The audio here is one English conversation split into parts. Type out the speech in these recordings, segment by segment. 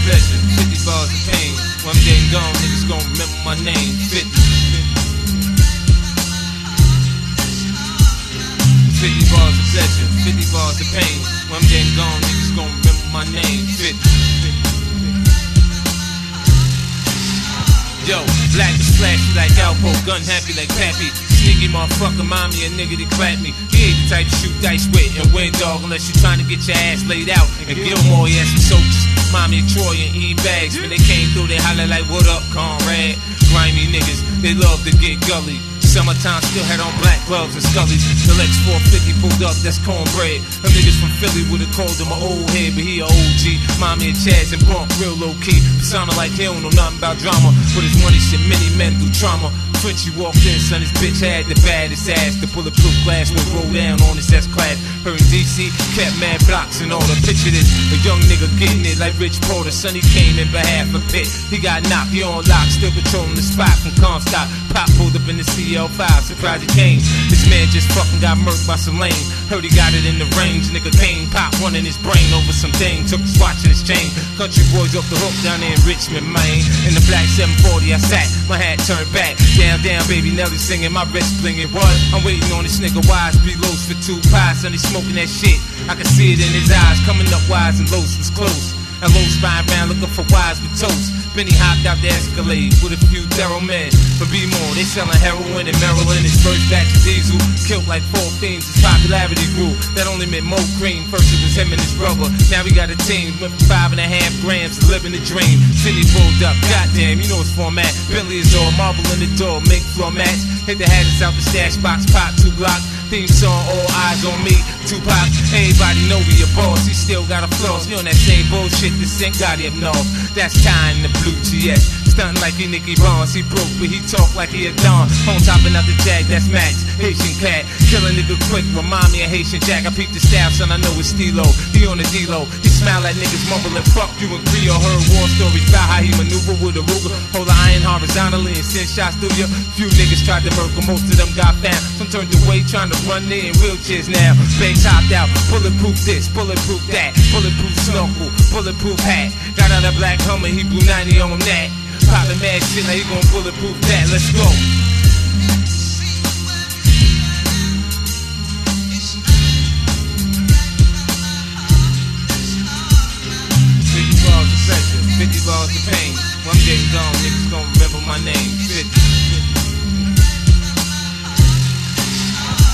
pleasure, 50 bars of pain. When I'm dead and gone, niggas gon' remember my name. 50 bars of pleasure, 50 bars of pain. When I'm dead and gone, niggas gon' remember my name. 50. Yo, black is flashy like Alpo, gun happy like Pappy. Sneaky motherfucker, mommy, a nigga that clap me. He ain't the type to shoot dice with and win, dog, unless you're trying to get your ass laid out. And Gilmore, he had some soldiers. Mommy and Troy and E bags. When they came through, they holler like, what up, Conrad? Grimy niggas, they love to get gully. Summertime still had on black gloves and scullies. The Lex 450 pulled up, that's cornbread. Them niggas from Philly would've called him an old head, but he a OG. Mommy and Chaz and Bump, real low key. Sounded like he don't know nothing about drama, but his money shit many men through trauma. Frenchie walked in, son, his bitch had the baddest ass. The bulletproof glass would roll down on his S-Class. Her in DC kept mad blocks and all the picture this. A young nigga getting it like Rich Porter. Son, he came in behalf of Pitt. He got knocked, he on lock, still patrolling the spot from Comstock. Pop pulled up in the CL5, surprised he came. This man just fucking got murked by some lame. Heard he got it in the range, nigga came, pop one in his brain over some thing. Took his watch and his chain. Country boys off the hook down there in Richmond, Maine. In the black 740 I sat, my hat turned back. Down, baby Nelly singing, my wrist blinging. What? I'm waiting on this nigga Wise, be lows for 2 pies. Son, he smoking that shit. I can see it in his eyes. Coming up Wise and Los was close. And Los spying around looking for Wise with toast. Benny hopped out the Escalade with a few thorough men. For B-More, they selling heroin in Maryland. His first batch of diesel killed like 4 fiends. His popularity grew. That only meant more cream. First it was him and his brother. Now we got a team. Went for 5.5 grams, living the dream. City pulled up. Goddamn, you know his format. Billy is all marble in the door. Make floor mats. Hit the hazards out the stash box. Pop 2 blocks. Theme song, all eyes on me. Tupac, everybody know we a boss. He still got a flaws. You on that same bullshit the Sink got him north. That's tying the blue GS. Stunting like he Nicky Barnes. He broke, but he talk like he a Don. On topping out the Jag, that's Max. Haitian cat. Kill a nigga quick. Remind me of Haitian Jack. I peep the style, son. I know it's Stilo. He on the D-Lo. He smile at niggas mumbling. Fuck you and Creole. Heard war stories about how he maneuver with a Ruger. Hold the iron horizontally and send shots through you. Few niggas tried to murder. Most of them got found. Some turned away trying to run there in wheelchairs now. Banks hopped out. Bulletproof this, bulletproof that. Bulletproof snorkel, bulletproof hat. Got out a black Hummer, he blew 90 on that. Poppin' mad shit like he gon' bulletproof that. Let's go. 50 bars of pleasure, 50 bars of pain. When I'm dead and gone, niggas gon' remember my name.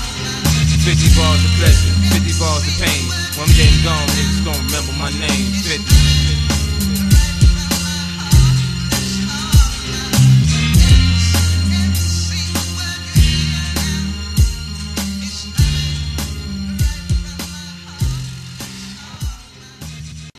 50 bars of pleasure, 50 bars of pain. When I'm dead and gone, niggas gon' remember my name.